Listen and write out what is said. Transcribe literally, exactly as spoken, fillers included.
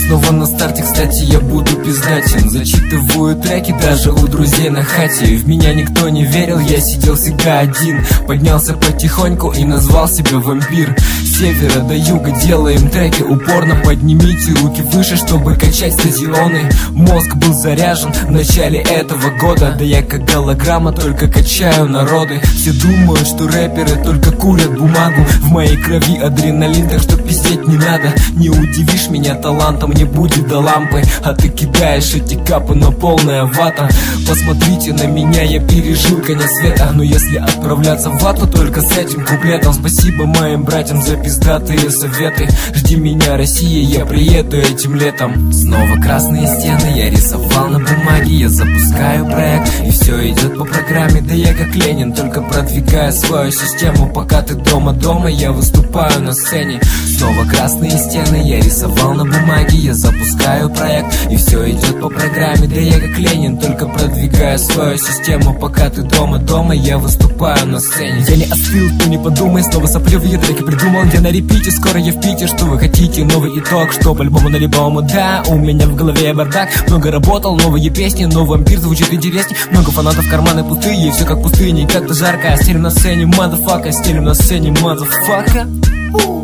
снова на старте, кстати, я буду пиздатен. Зачитываю треки даже у друзей на хате. В меня никто не верил, я сидел всегда один. Поднялся потихоньку и назвал себя вампир. С севера до юга делаем треки упорно. Поднимите руки выше, чтобы качать стадионы. Мозг был заряжен в начале этого года. Да я как голограмма, только качаю народы. Все думают, что рэперы только курят бумагу. В моей крови адреналин, так что пиздеть не надо. Не удивишь меня талантом, не будет до лампы. А ты кидаешь эти капы, но полная вата. Посмотрите на меня, я пережил конец света. Но если отправляться в вату, только с этим куплетом. Спасибо моим братьям за пиздатые советы. Жди меня, Россия, я приеду этим летом. Снова красные стены я рисовал на бумаге. Я запускаю проект, и все идет по программе. Да я как Ленин, только продвигаю свою систему. Пока ты дома, дома, я выступаю на сцене. Снова красные стены я рисовал на бумаге. Я запускаю проект, и все идет по программе. Да я как Ленин, только продвигаю свою систему. Пока ты дома, дома, я выступаю на сцене. Я не остыл, ты не подумай, снова сопливые треки придумал. Я на репите, скоро я в Пите. Что вы хотите, новый итог, что по альбому на альбому? Да, у меня в голове бардак. Много работал, новые песни, но вампир звучит интересней. Много фанатов, карманы пустые, все как пустыни, как-то жарко. Стелим на сцене, мазафака, стелим на сцене, мазафака.